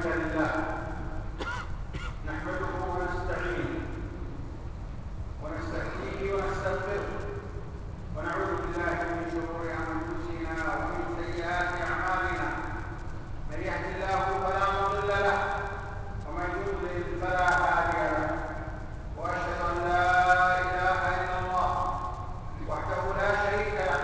لله نحمده ونستعينه ونستهديه ونستغفره ونعوذ بالله من شرور أنفسنا ومن سيئات أعمالنا. من يهد الله فلا مضل له ومن يضلل فلا هادي له، وأشهد أن لا إله إلا الله وحده لا شريك له،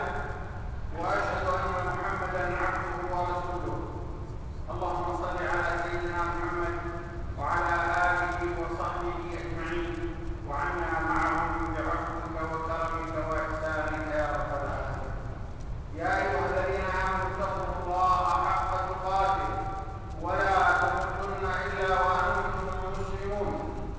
وأشهد أن محمدا عبده ورسوله. اللهم صل على سيدنا محمد وعلى آله وصحبه أجمعين، وعنا معهم برحمتك وكرمك وإحسانك يا رب العالمين. يا أيها الذين آمنوا اتقوا الله حق تقاته ولا تموتن إلا وأنتم مسلمون.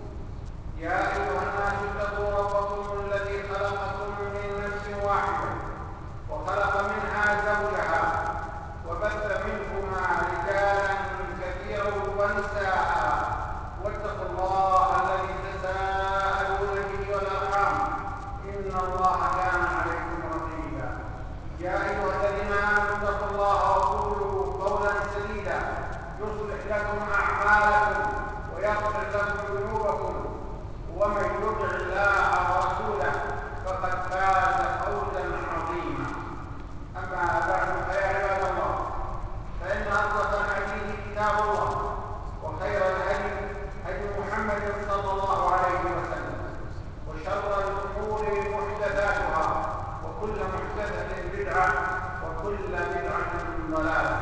يا أيها الناس اتقوا ربكم الذي خلقكم من نفس واحدة وخلق منها زوجها وبث منهما رجالا كثيرا ونساء، واتقوا الله الذي تساءلون به والأرحام إن الله كان عليكم رقيبا. يا أيها الذين آمنوا اتقوا الله وقولوا قولا سديدا يصلح لكم أعمالكم ويغفر لكم ذنوبكم، ومن يطع الله ورسوله فقد فاز فوزا عظيما. أما بعد، فيا عباد الله، فإن أصدق الحديث كتاب الله، وخير الهدي هدي محمد صلى الله عليه وسلم، وشر الأمور محدثاتها، وكل محدثة بدعة، وكل بدعة ضلالة.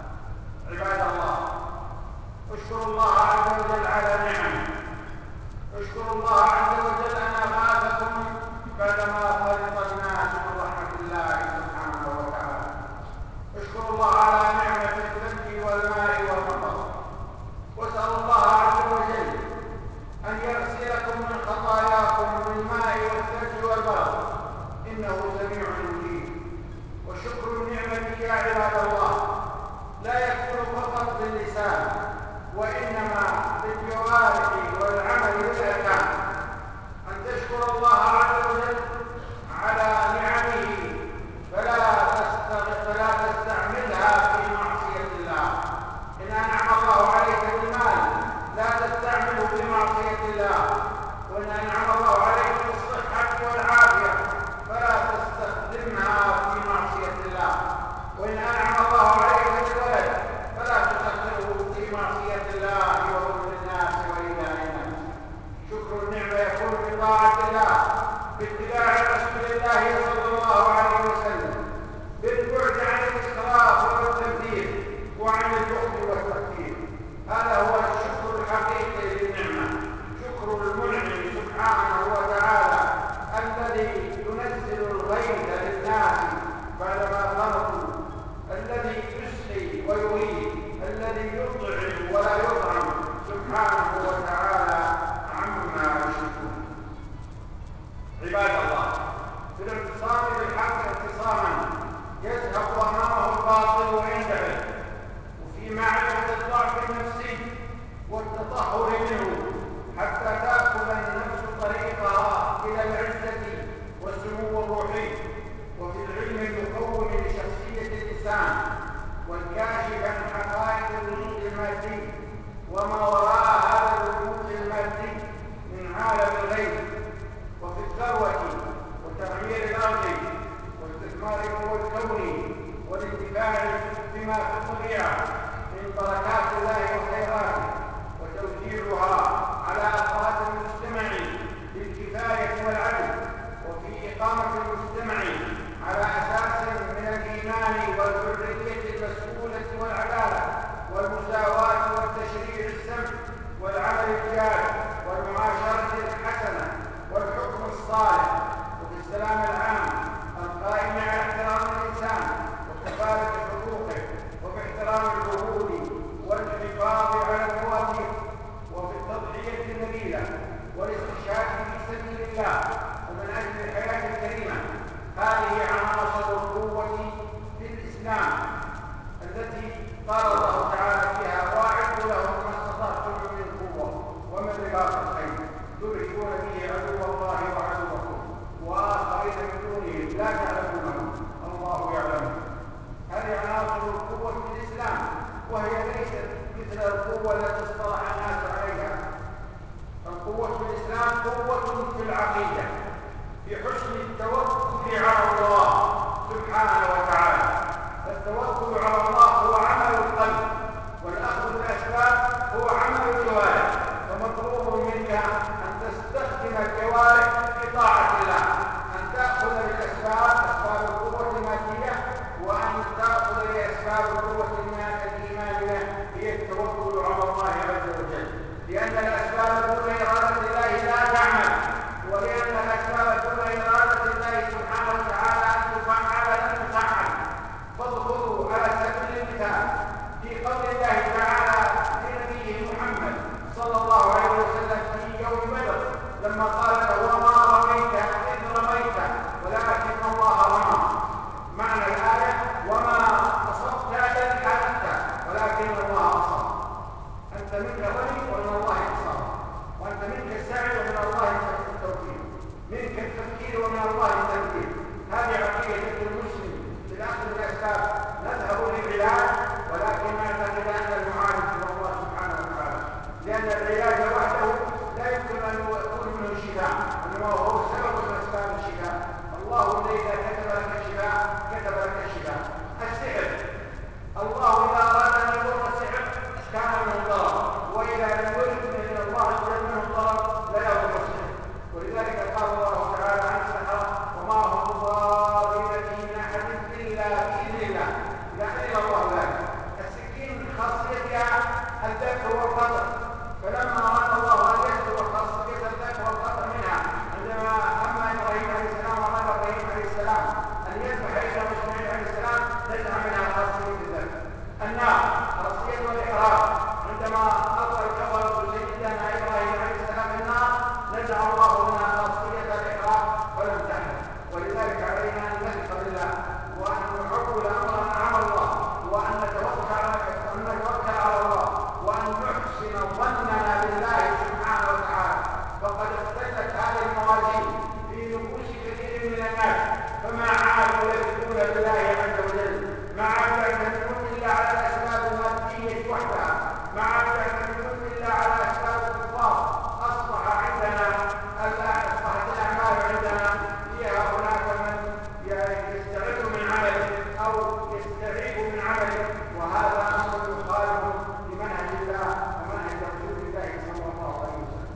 عباد الله، اشكروا الله عز وجل على نعمه، اشكروا الله عز وجل أن أغاثكم بعدما خلق الناس من رحمة الله سبحانه وتعالى. اشكروا الله على نعمة الثلج والماء والمطر، واسألوا الله عز وجل أن يغسلكم من خطاياكم بالماء والثلج والبرد، إنه سميع مجيب. وشكر النعمة يا عباد الله لا يكون فقط باللسان، وإنما بالجوارح والعمل بالأركان. أن تشكر الله عز وجل على نعمه فلا تستعملها في معصية الله. إن أنعم الله عليك بالمال لا تستعمله في معصية الله، وإن أنعم الله عليك بالصحة والعافية فلا تستخدمها في معصية الله، وإن أنعم الله عليك بالولد فلا تستخدمه في معصية الله وظلم الناس وإيذاء الناس. شكر النعمة يكون بطاعة الله، باتباع رسول الله صلى الله عليه وسلم، بالبعد عن الإسراف والتبذير وعن البخل والتقتير. هذا هو الشكر الحقيقي للنعمة، شكر المنعم سبحانه وتعالى الذي ينزل الغيث للناس بعدما قنطوا، الذي يسقي ويغيث، الذي يطعم ولا يطعم سبحانه وتعالى عما يشركون. عباد الله، في الاعتصام بالحق اعتصاما يذهب امامه الباطل ويندفع، وفي معرفه الضعف النفسي والتطهر منه حتى تاكل النفس طريقها الى العزه والسمو الروحي، وفي العلم المكون لشخصيه الانسان والكاشف عن حقائق الوجود المادي وما وراء هذا الوجود المادي من عالم الغيب، وفي الثروة وتعمير الأرض واستثمار القوى الكوني والانتفاع بما في الطبيعة من بركات الله وخيراته، وتوزيعها على أفراد المجتمع بالكفاية والعدل، وفي إقامة المجتمع على أساس من الإيمان والحرية المسؤولة والعدالة والمساواة والتشريع السمح والعمل الجاد والمعاشرة الحسنة والحكم الصالح، وفي السلام العام القائم على احترام الإنسان وكفالة حقوقه، وفي احترام العهود والحفاظ على المواثيق، وفي التضحية النبيلة والاستشهاد في سبيل الله ومن أجل الحياة الكريمة. هذه عناصر القوة في الإسلام التي قال الله تعالى فيها: واعدوا لهم ما استطعتم من قوة ومن رباط الخيل ترهبون به عدو الله وعدوكم وآخرين من دونهم لا تعلمونهم الله يعلمهم. هذه عناصر القوة في الإسلام، وهي ليست مثل القوة منك التفكير ومن الله التنفيذ. هذه عقيدة المسلم في الأخذ بالأسباب. نذهب للعلاج ولكن نعتقد أن المعالج هو الله سبحانه وتعالى، لأن العلاج وحده لا يمكن أن يكون منه الشفاء، إنما هو سبب من أسباب الشفاء. الله الذي إذا كتب لك الشفاء كتب لك الشفاء. السحر، الله إذا أراد أن يضر السحر كان منه ضرر، وإذا لم يرد من الله جل منه ضرر لا يضر السحر. ولذلك قال الله تعالى عن السحرة: وما هم ضارين به من أحد إلا بإذن الله، يعني الله ذلك. السكين من خاصيتها الذبح والقطع، فلما أراد الله أن يذكر خاصية الذبح والقطع منها عندما أما إبراهيم عليه السلام وأراد إبراهيم عليه السلام أن يذبح إبراهيم إسماعيل عليه السلام نزع منها خاصية الذبح. النار خاصية الإحراق، عندما ألقى الكفرة سيدنا إبراهيم عليه السلام النار نزع الله منها خاصية الإحراق ولم تحرق. ولذلك علينا أن نثق بالله وأن نحول أمر نعم الله وأن نتوكل على الله وأن نحسن ظننا بالله سبحانه وتعالى. فقد اختلت هذه الموازين في نفوس كثير من الناس، فما عادوا يثقون بالله عز وجل، ما عادوا يعتمدون إلا على الأسباب المادية وحدها، ما عادوا يعتمدون إلا على أسباب الكفار. أصبحت الأعمال عندنا فيها هناك من يستعد من عمله أو يستعيب من عمله، وهذا أمر يخالف لمنهج الله ومنهج رسول الله صلى الله عليه وسلم.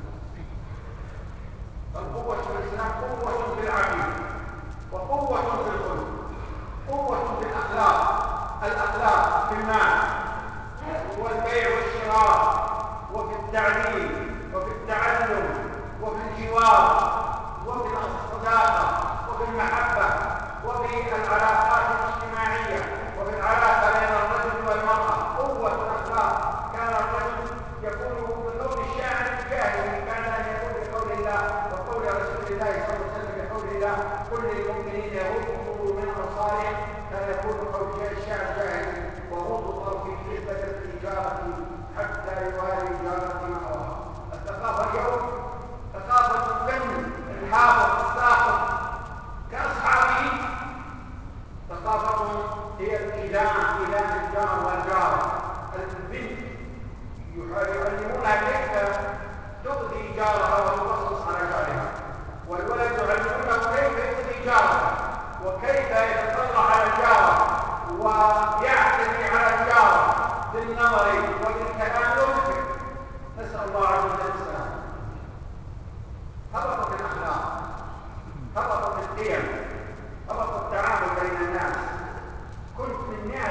فالقوة في الإسلام قوة في العقيدة وقوة في الخلق، قوة في الأخلاق في المال والبيع والشراء وفي التعليم وفي التعلم وفي الجوار وفي الصداقة وفي المحبة وفي العلاقات الاجتماعية وفي العلاقة بين الرجل والمرأة. قوة الأخلاق. كان الرجل يقول بقول الشاعر الجاهلي كان أن يقول بقول الله وقول رسول الله صلى الله عليه وسلم بقول الله: كل المؤمنين يغضوا من أبصارهم. كان يقول بقول الشاعر الجاهلي: وغضوا في كلمة التجارة حتى يوالي جارة مأواها. الثقافة اليوم ثقافة الفن الحافظ الساقط كأصحابه، ثقافتهم هي الإيذاء الجار والجارة. البنت يعلمونها كيف تؤذي جارها وتقصص على جارها، والولد يعلمونه كيف يؤذي جارها وكيف يتطلع على الجارة ويعتدي على الجارة بالنظر وبالكلام يؤذي. نسأل الله عز وجل السلامة. هبطت الأخلاق، هبطت القيم، هبط التعامل بين الناس. كنت من 100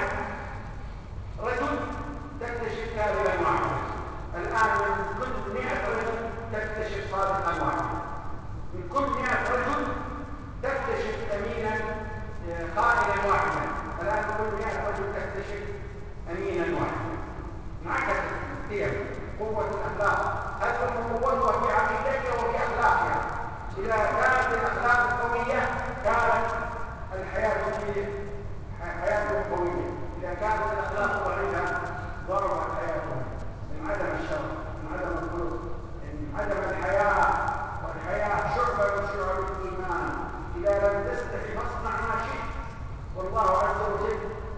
رجل تكتشف كاذبا واحدا، الآن من كل 100 رجل تكتشف صادقا واحدا، من كل 100 رجل تكتشف أمينا خائنا واحدا، الآن كل 100 رجل تكتشف أمينا واحدا. انعكست القيم، قوة الأخلاق. هذا قوتها في عقيدتها وفي أخلاقها. إذا كانت الأخلاق قوية كانت الحياة حياة قوية، إذا كانت الأخلاق ضعيفة ضربت حياتها من عدم الشر، من عدم الخلق، من عدم الحياة. والحياة شعبة من شعب الإيمان. إذا لم تستحي فاصنع ما شئت، والله عز وجل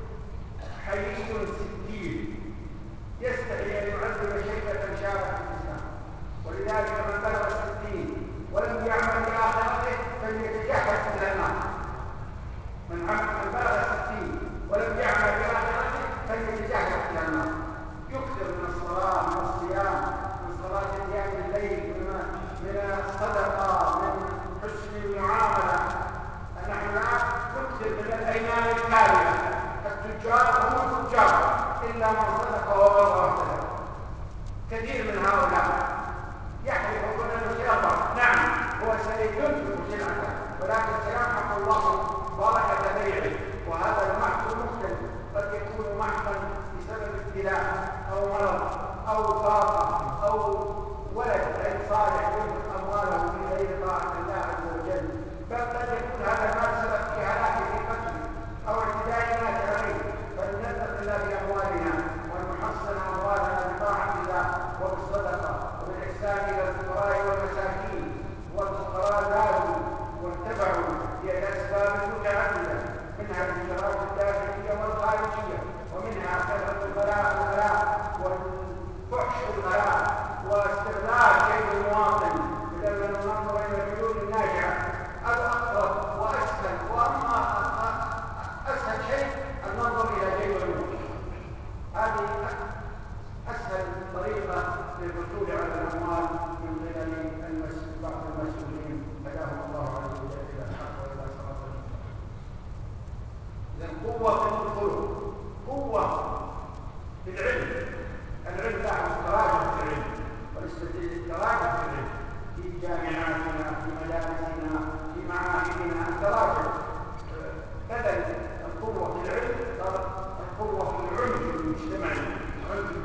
حيي ستير يستحي أن يعذب شيبة شابت في الإسلام. ولذلك من بلغ 60 ولم يعمل بآخرته فليتجهز إلى النار. من بلغ 60 ولم يعمل بآخرته فليتجهز إلى النار. يكثر من الصلاة، من الصيام، من صلاة قيام الليل، من الصدقة، من حسن المعاملة. نحن الآن نكثر من الأيمان الكاذبة. التجار هم التجار إلا من صدق وبر واهتدى. كثير من هؤلاء يحلف يقول انه سيضر، نعم هو سينفق سلعته ولكن سيمحق الله بركة بيعه. وهذا المحق مختلف، قد يكون محقا بسبب ابتلاء أو مرض أو فاقة أو ولد غير صالح ينفق أمواله في غير طاعة الله عز وجل، بل قد يكون هذا المال سبب في هلاكه في قتله أو اعتداء الناس عليه. فلنتق الله بأموالنا ونحصن أموالنا بطاعة الله وبالصدقة وبالإحسان إلى الفقراء والمساكين. والفقراء زادوا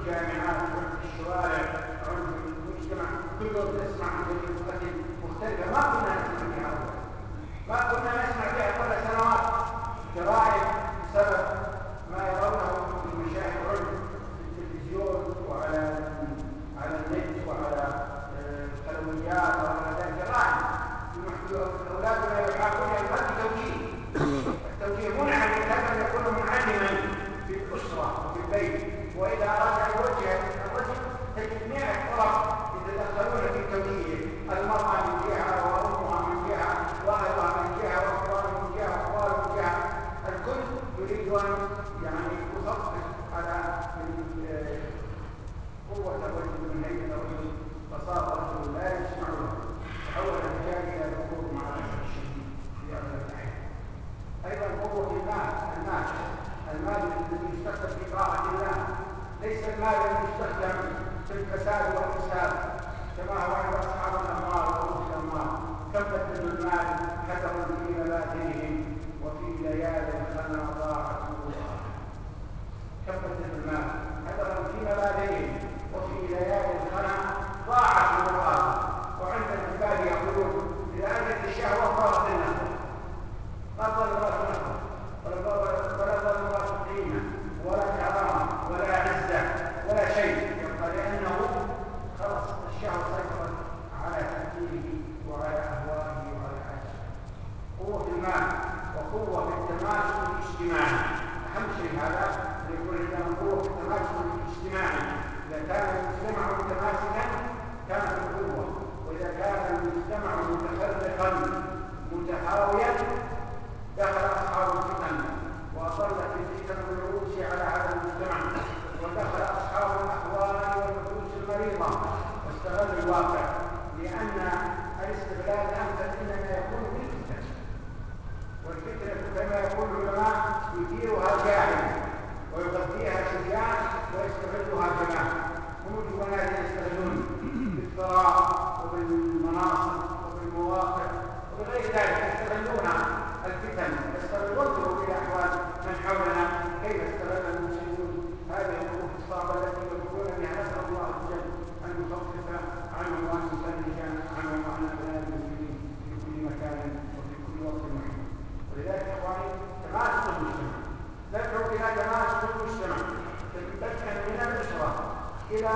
الجامعات، عنف في الشوارع، عنف في المجتمع، كل يوم نسمع عن جريمة قتل مختلفة ما كنا نسمع بها أول، ما كنا نسمع بها قبل سنوات. جرائم بسبب ما يرونه من مشاهد عنف في التلفزيون وعلى النت وعلى الحلويات وعلى ذلك. جرائم أولادنا يحاولون يلقون التوجيه منع من هذا أن يكون معلما في الأسرة وفي البيت، وإذا أراد أن يوجه الرجل تجد 100 طرف يتدخلون في توجيهه، المرأة من جهة وأمها من جهة وأهلها من جهة وأخوانها من جهة وأخوانها من جهة، الكل يريد أن يخفف على قوة الرجل من هيئة الرجل، فصار الرجل لا يسمع له، تحول الرجال إلى ذكور مع الأسف الشديد في أغلب الأحيان. أيضا قوة المال الذي يستخدم في طاعة الله، ليس المال الذي يستخدم في الفساد والإفساد كما هو عند أصحاب الأموال وأولو الأموال. كم بدلوا المال حذرا في مبادئهم وفي ليالي الخنا ضاعت نورها. كم بدلوا المال حذرا في مبادئهم وفي ليالي الخنا ضاعت نورها. وعند العباد يقولون إذا أتت الشهوة طارت النهر، ما ضل الله نهر ولا ضل الله قيمة ولا كرامة ولا عزة ولا شيء يبقى، لأنه خلص الشهوة سيطرت على تفكيره وعلى أهوائه وعلى حاجته. قوة المال وقوة في التماسك الاجتماعي أهم شيء، هذا يكون عندنا قوة في التماسك الاجتماعي. إذا كان المجتمع متماسكا كانت القوة، وإذا كان المجتمع متفرقا متهاويا دخل أصحاب الفتن وأصلت الفتن بالعروش على هذا المجتمع، ودخل أصحاب الأهواء والنفوس المريضة واستغلوا الواقع، لأن الاستغلال الأمثل إنما يكون بالفتن، والفتنة كما يقول العلماء يثيرها جاهل ويغذيها شجاع ويستغلها جماعة. هم الجبناء يستغلون بالثراء وبالمناصب وبالمواقع وبغير ذلك، يستغلون الفتن، يستغلون في أحوال من حولنا كيف استغل المسلمون هذه الظروف الصعبة التي يمرون بها. نسأل الله عز وجل أن يخفف عنهم وأن يفرج عنهم وعن أبناء المسلمين في كل مكان وفي كل وقت محيط. ولذلك إخواني تماسك المجتمع، ندعو إلى تماسك المجتمع بدءا من الأسرة إلى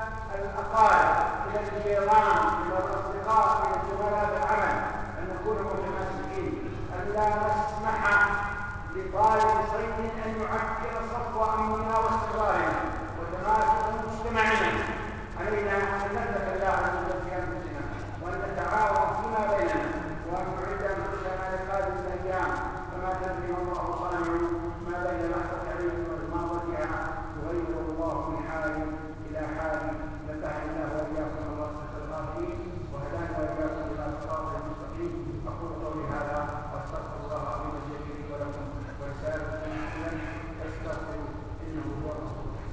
الأقارب إلى الجيران إلى الأصدقاء إلى زملاء العمل، أن نكون متماسكين، أن لا نسمح لطالب صيد أن يعكر صفو أمننا واستقرارنا وتماسك مجتمعنا. علينا أن نتق الله عز وجل في أنفسنا وأن نتعاون فيما بيننا وأن نعد أنفسنا لقادم الأيام، فما تدري ما الله صانع ما بين لحظة عين وماضتها يغير الله من حال إلى حال. نفعني الله وإياكم الوصفة الغافلين وهدانا وإياكم إلى صراط المستقيم. أقول قولي هذا وأستغفر الله العظيم الجليل لي ولكم ولسائر المسلمين فاستغفروه إنه هو الغفور الرحيم.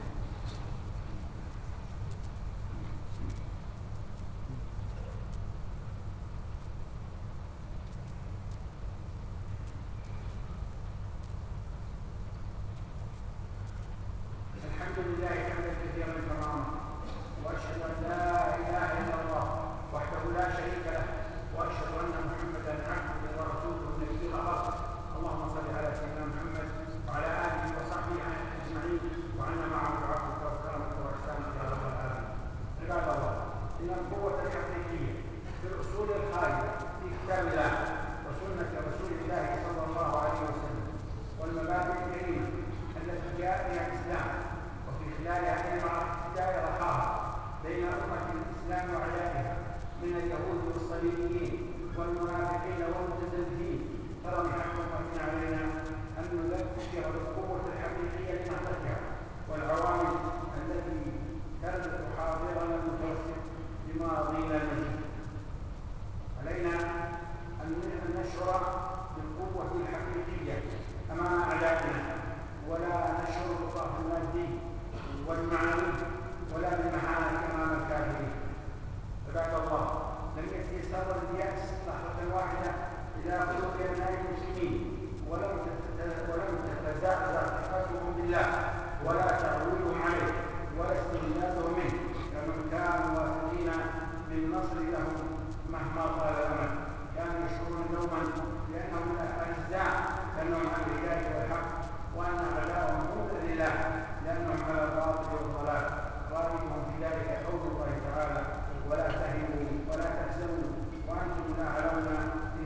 الحمد لله حمدا كثيرا كما أمر، وأشهد أن لا إله إلا الله وحده لا شريك له، وأشهد أن محمدا عبده ورسوله النبي الأرض. اللهم صل على سيدنا محمد وعلى آله وصحبه أجمعين وعنا معهم بعفوك وكرمك وإحسانك يا رب العالمين. عباد الله، إن القوة الحقيقية في الأصول الخالدة في كتاب الله وسنة رسول الله صلى الله عليه وسلم والمبادئ الكريمة التي جاء بها الإسلام، وفي خلالها كلمة دائرة خاصة بين أمة الإسلام وعدائها من اليهود والصليبيين والمنافقين والمتزلفين. ترى من حق وإن علينا أن نذكر بالقوة الحقيقية لنهضتها والعوامل التي كانت حاضرا المتوسط بماضينا المجيد. علينا أن نشعر بالقوة الحقيقية أمام أعدائنا، ولا نشعر بالضعف المادي والمعنوي ولا بالمهانة أمام الكافرين. عباد الله، لم يتيسر اليأس لحظة واحدة إلى قلوب أبناء المسلمين، ولم تتزعزع ثقتهم بالله ولا تعويلهم عليه ولا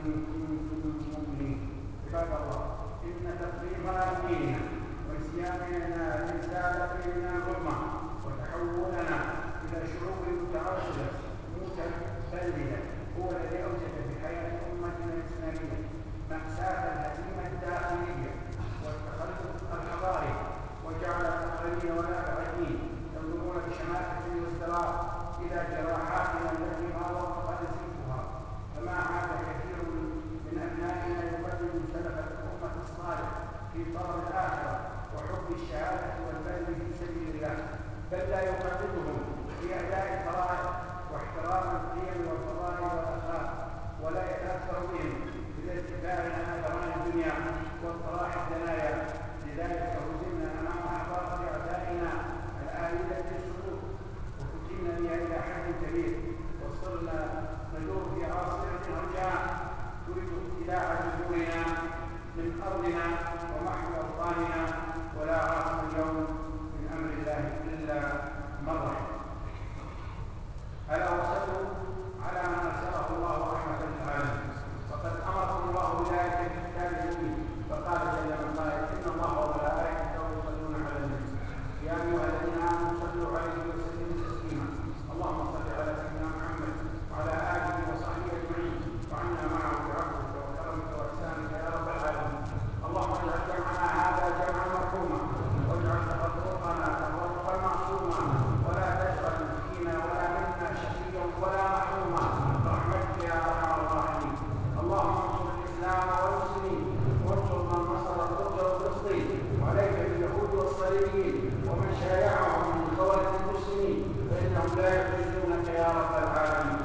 كنتم مؤمنين. عباد الله، إن تفريطنا في ديننا ونسياننا لرسالتنا العظمى وتحولنا إلى شعوب متعصبة متبلدة هو الذي أوجد في حياة أمتنا الإسلامية مأساة الهزيمة الداخلية والتخلف الحضاري، وجعل الأقلين والأبعدين ينظرون بشماتة وازدراء إلى جراحاتنا التي ما وقف نزيفها. فما عاد كثير من أبنائنا يقدم سلف الأمة الصالح في طلب الآخرة وحب الشهادة والبذل في سبيل الله، بل لا يقلدهم في أداء الفرائض واحترام القيم والفضائل والأخلاق، ولا يتأثر بهم بالارتفاع عن أثران الدنيا واطراح الدنايا. لذلك هزمنا أمام حضارة أعدائنا الآلية للسقوط وفتنا بها إلى حد كبير، وصرنا ندور في عاصفة رجاء تريد اقتلاع جذورنا من أرضنا ومحو أوطاننا، ولا عاصم اليوم من أمر الله إلا من رحم. ألا وصلوا على من أرسله الله رحمة للعالمين. وقد أمركم الله بذلك في كتاب المبين، فقال جل من قائل: إن الله وملائكته يصلون على النبي يا أيها الذين آمنوا صلوا عليه وسلموا تسليما. اللهم صل على سيدنا محمد وعلى آله وصحبه أجمعين، وعنا معهم بعفوك وكرمك وإحسانك يا رب العالمين. اللهم اجعل جمعنا هذا جمعا مرحوما، واجعل تفرقنا تفرقا معصوما، ولا تجعل فينا ولا منا شقيا ولا محروما برحمتك يا أرحم الراحمين. اللهم انصر الإسلام والمسلمين، وانصر من نصر الفرج والفلسطين، وعليك باليهود والصليبيين ومن شايعهم من خوارج المسلمين، فإنهم لا يعجزونك يا رب العالمين.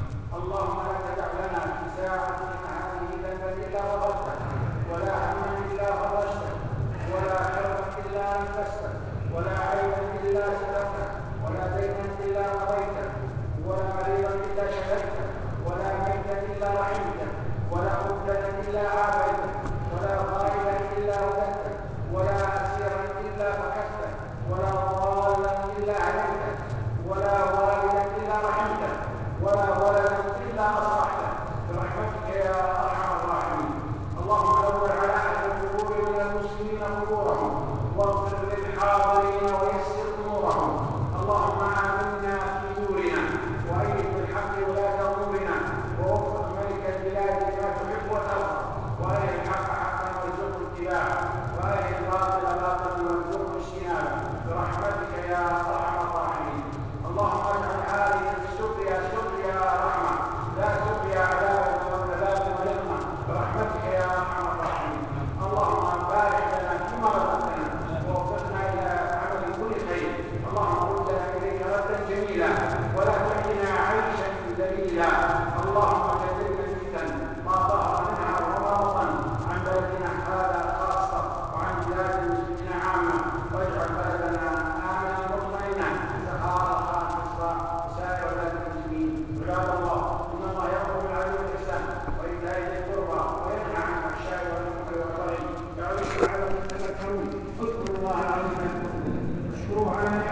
اللهم لا تدع لنا في ساعتنا هذه ذنبا إلا غفرته، ولا هما إلا فرجته، ولا كربا إلا أنفسته، ولا عيبا إلا سترته، ولا دينا إلا قضيته، ولا مريضا إلا شفيته، ولا ميتا إلا رحمته، ولا مبتلا إلا عافيته، ولا غائبا إلا رددته، ولا أسيرا إلا فكسته، ولا ضالا إلا هديته، ولا والدا إلا رحمته، ولا ولدا إلا أصلحته برحمتك يا أرحم الراحمين. اللهم نور على أهل القبور من المسلمين قبورهم، واغفر للحاضرين ويسر أمورهم. اللهم آمنا في دورنا، وأيد بالحق ولاة أمورنا، ووفق ملك البلاد لما تحب وترضى، وأرنا الحق حقا وارزقنا اتباعه، وأرنا الباطل باطلا وارزقنا اجتنابه برحمتك يا أرحم الراحمين. اللهم اجعل هذه السقيا سقيا رحمة لا سقيا عذاب ونقمة برحمتك يا أرحم الراحمين. اللهم بارك لنا فيما رزقتنا، ووفقنا إلى عمل كل خير. اللهم ردنا إليك ردا جميلا، ولا تحينا عيشا ذليلا. اللهم جنبنا الفتن ما ظهر منها وما بطن، عن بلدنا هذا خاصة وعن بلاد المسلمين عامة، واجعل بلدنا آمنا مطمئنا سخاء رخاء مصر وسائر بلاد المسلمين. عباد الله، إن الله يأمر بالعدل والإحسان وإيتاء ذي القربى وينهى عن الفحشاء والمنكر والبغي يعظكم لعلكم تذكرون. اذكروا الله العظيم يذكركم، واشكروه على